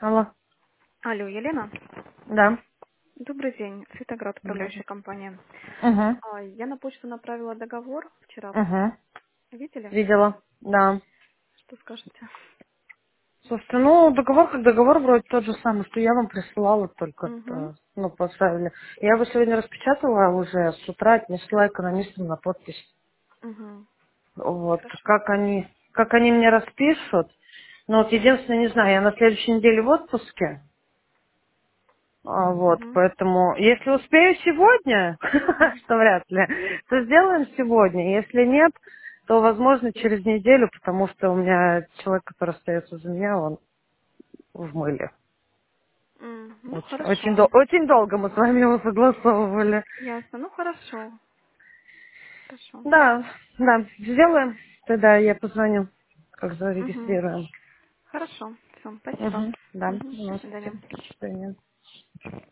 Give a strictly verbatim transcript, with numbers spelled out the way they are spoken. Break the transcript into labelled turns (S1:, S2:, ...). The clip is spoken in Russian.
S1: Алло.
S2: Алло, Елена.
S1: Да.
S2: Добрый день. Светоград,
S1: Да.
S2: управляющая компания.
S1: Угу.
S2: А, Я на почту направила договор вчера.
S1: Угу.
S2: Видели?
S1: Видела. Да.
S2: Что скажете?
S1: Слушайте, ну, договор как договор вроде тот же самый, что я вам присылала, только,
S2: Угу.
S1: э, ну, поставили. Я его сегодня распечатала уже с утра, отнесла экономистам на подпись.
S2: Угу.
S1: Вот.
S2: Хорошо.
S1: Как они, как они мне распишут. Ну, вот единственное, не знаю, я на следующей неделе в отпуске. А, вот,
S2: Угу.
S1: поэтому, если успею сегодня,
S2: Угу.
S1: что вряд ли, то сделаем сегодня. Если нет, то, возможно, через неделю, потому что у меня человек, который остается за меня, он в мыле.
S2: М, Ну,
S1: Очень, очень,
S2: хорошо.
S1: дол- очень долго мы с вами его согласовывали.
S2: Ясно. Ну, хорошо. Хорошо.
S1: Да, да, сделаем. Тогда я позвоню, как
S2: Угу.
S1: зарегистрируем.
S2: Хорошо. Все. Спасибо.
S1: Угу, да,
S2: Угу. До
S1: здравствуйте.
S2: свидания.
S1: До свидания.